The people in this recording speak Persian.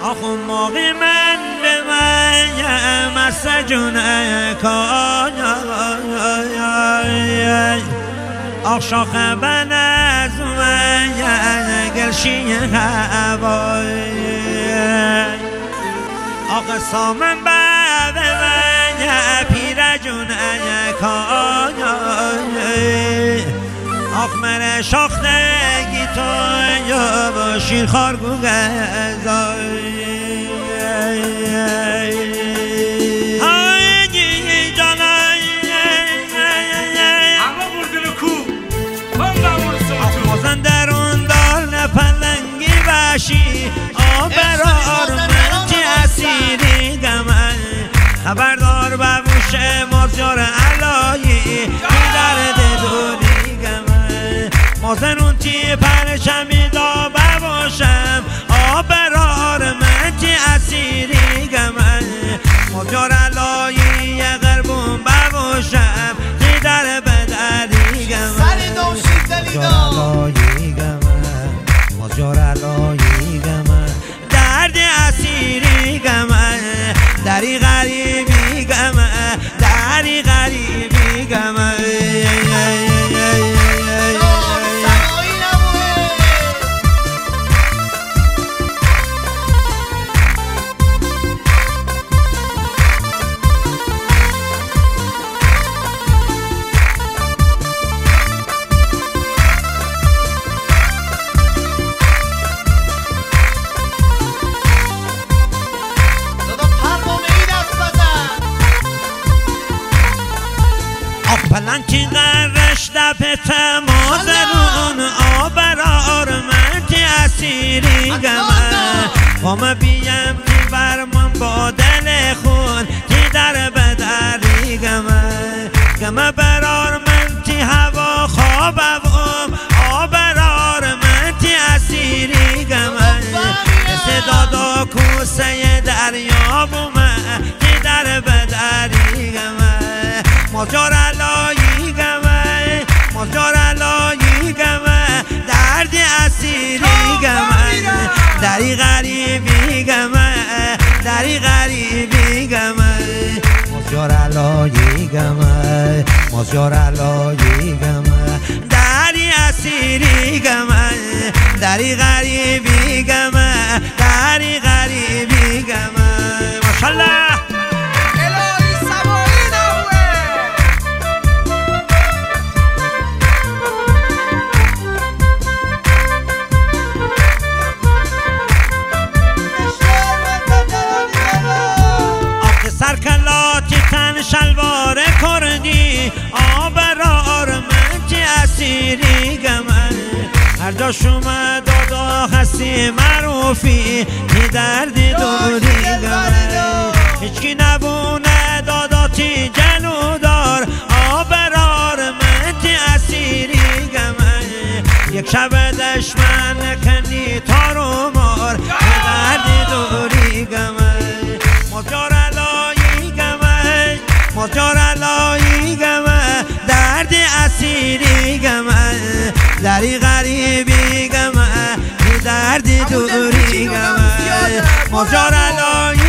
آخون موقع من به من مسجونه کای آخ شاخ بن از من گلشی هوای آخ سامن به من پیر جونه کای آخ من شاخ نگی تو یا با شیر خارگو گذای آبرار من چی اسیری گمن خبردار ببوش مازیار علایی که درد دونی گمن مازنون چی پرشمی دا بباشم آبرار من چی اسیری گمن مازیار علایی غربون بباشم که در بدری گمن مازیار علایی گمن مازیار علایی گمن درد اسیری گمن دری غریبی گمن دری غریبی گمن پلنگی غرش دپت مازرون آبرار من که اسیری گمن قام بیم که برمان با دل خون که در بدری گمن گمه برار من که هوا خوابم آبرار من که اسیری گمن صدا کوسه دریا بومن که در بدری گمن مازیار علایی گمن مازیار علایی گمن درد اسیری گمن دری غریبی گمن دری غریبی گمن مازیار علایی گمن مازیار علایی گمن دری اسیری گمن دری غریبی گمن دری غریبی گمن ماشاءالله شلوار کردی آبرار من چی اسیری گمن هر جا شما دادا هستی معروفی که دردی دوری گمن هیچکی نبونه دادا تی جلودار آبرار من چی اسیری گمن یک شب دشمن نکنی تارو مار که دردی دوری گمن مازیار مازیار علایی گمن درد اسیری گمن دری غریبی گمن درد دوری گمن مازیار علایی